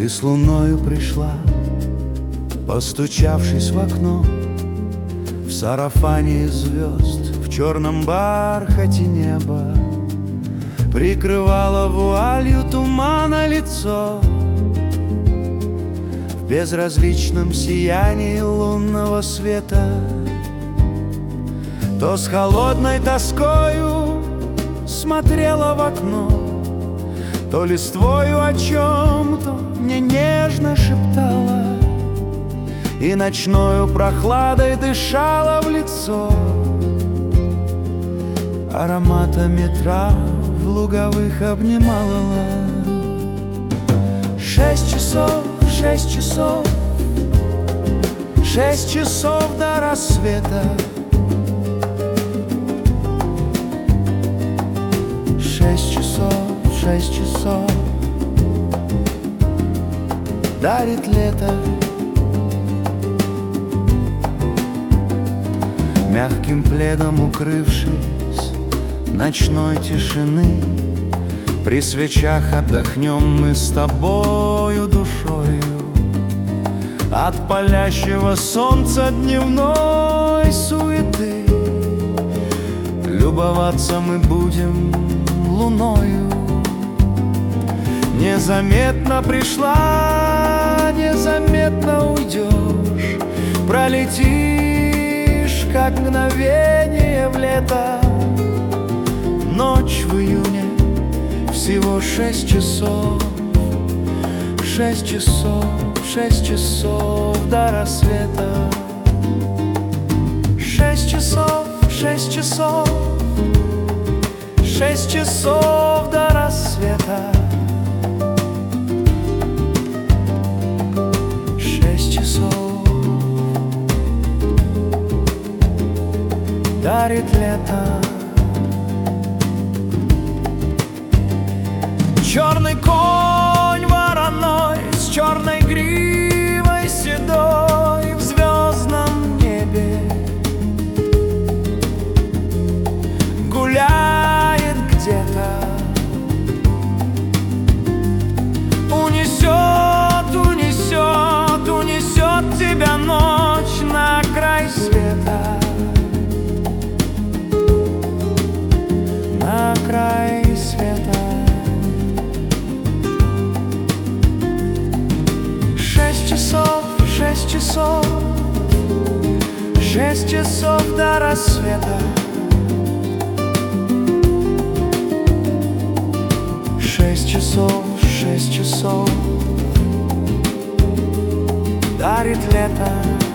Ты с луною пришла, постучавшись в окно, в сарафане из звезд, в черном бархате неба, прикрывала вуалью тумана лицо. В безразличном сиянии лунного света то с холодной тоскою смотрела в окно, то листвою о чем-то мне нежно шептала и ночною прохладой дышала в лицо. Ароматами трав в луговых обнимала. 6 часов, 6 часов, 6 часов до рассвета. 6 часов, 6 часов дарит лето. Мягким пледом укрывшись ночной тишины, при свечах отдохнем мы с тобою душою от палящего солнца дневной суеты. Любоваться мы будем луною. Незаметно пришла, незаметно уйдешь, пролетишь, как мгновение в лето. Ночь в июне, всего 6 часов, 6 часов, 6 часов до рассвета. 6 часов, 6 часов, 6 часов до рассвета. 6 часов дарит лето. Черный конь вороной с черной гривой седой в звездном небе гуляет где-то. Унесет, унесет, унесет тебя ночь на край света, на край света. 6 часов, 6 часов, 6 часов до рассвета. 6 часов, 6 часов дарит лето.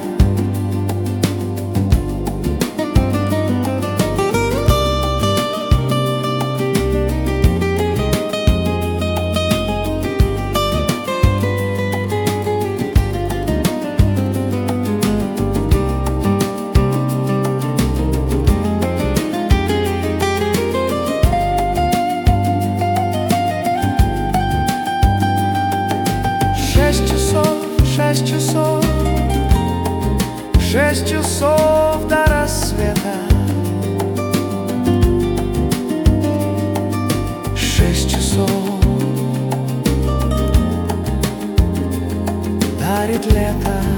Шесть часов, 6 часов до рассвета. 6 часов дарит лето.